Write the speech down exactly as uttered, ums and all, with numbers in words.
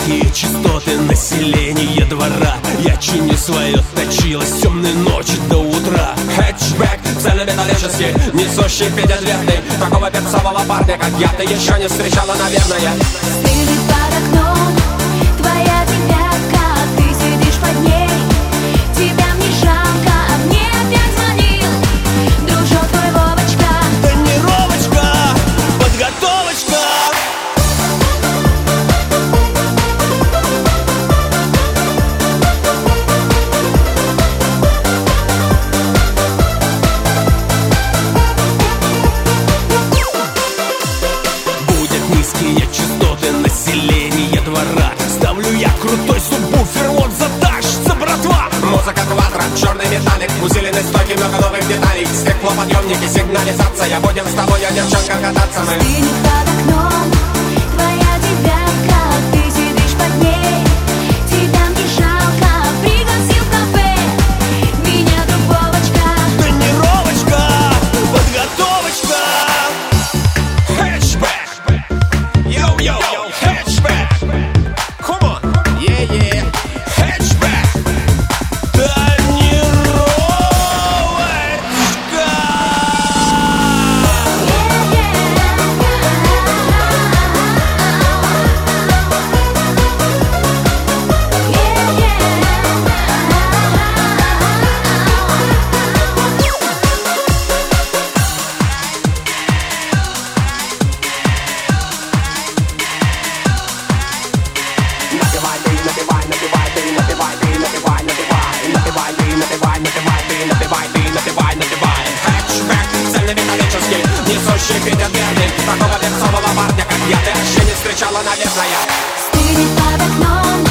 низкие частоты населения двора. Я чиню свое точило с темной ночи до утра. Хэтчбэк цельнометаллический, несущий пятиответный. Такого перцового парня, как я, ты еще не встречала, наверное. Стынет под окном твоя девятка, ты сидишь под ней, тебя мне жалко, а мне опять звонил дружок твой Вовочка. Тонировочка, подготовочка. Будет низкие частоты населения двора. Ставлю я крутой субвуфер, вот затащится братва. Музыка квадро, черный металлик, усиленный стойки, много новых деталей. Стеклоподъемники, сигнализация, будем с тобой, я девчонка, кататься мы. Стынет под окном твоя девятка, ты сидишь под ней, тебя мне жалко, пригласил в кафе меня друг Вовочка. Тонировочка, подготовочка. Хэтчбэк, йоу-йоу, хэтчбэк. Come on, yeah-yeah, хэтчбэк. Тонировочка. Напевай ты, напевай, напевай ты, напевай ты, напевай, напевай, напевай ты, напевай, напевай ты, напевай ты, напевай, напевай. Хэтчбэк цельнометаллический, несущий пятиответный. Такого перцового парня, как я, ты вообще не встречала, наверное. Стынет под окном